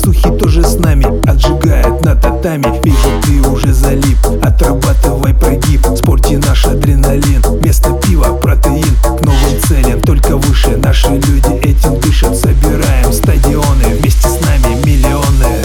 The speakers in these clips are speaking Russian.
Сухий тоже с нами отжигает на татами. Вижу, ты уже залип, отрабатывай прогиб. В спорте наш адреналин, вместо пива протеин. К новым целям, только выше. Наши люди этим дышат. Собираем стадионы, вместе с нами миллионы.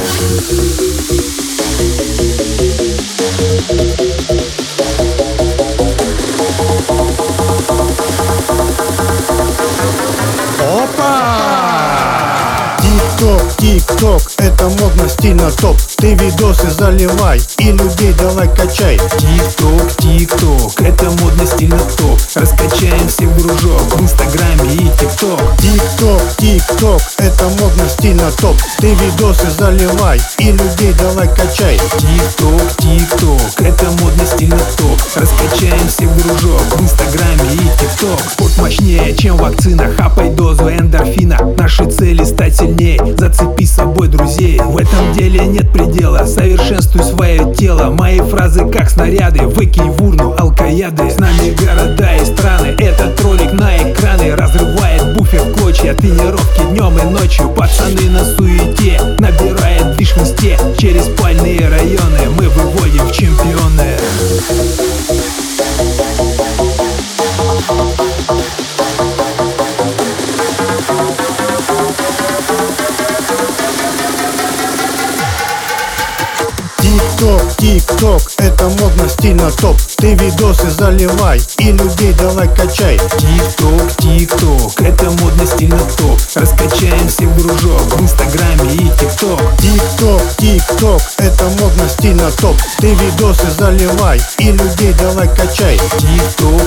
Тик-ток, это модно, стильно, топ. Ты видосы заливай и людей давай качай. Тик-ток, это модно, стильно, топ. Раскачаем всех, дружок, в инстаграме и тик-ток. Тик-ток, это модно, стильно, топ. Ты видосы заливай и людей давай качай. Тик-ток, это модно, стильно, топ. Раскачаем всех, дружок, в инстаграме и тик-ток. Спорт мощнее, чем вакцина, хапай дозу эндорфина. Наши цели стать сильней, зацепи с собой друзей. В этом деле нет предела, совершенствуй свое тело. Мои фразы как снаряды, выкинь в урну алкояды. С нами города и страны, этот ролик на экраны. Разрывает буфер в клочья, тренировки днем и ночью. Пацаны на суете, набирает движ в инсте. Через спальные районы мы выводим в чемпионы. Тик-ток, это модно, стильно, топ. Ты видосы заливай и людей давай качай. Тик-ток, это модно, стильно, топ. Раскачаем всех, дружок, в инстаграме и тик-ток. Тик-ток, это модно, стильно, топ. Ты видосы заливай и людей давай качай.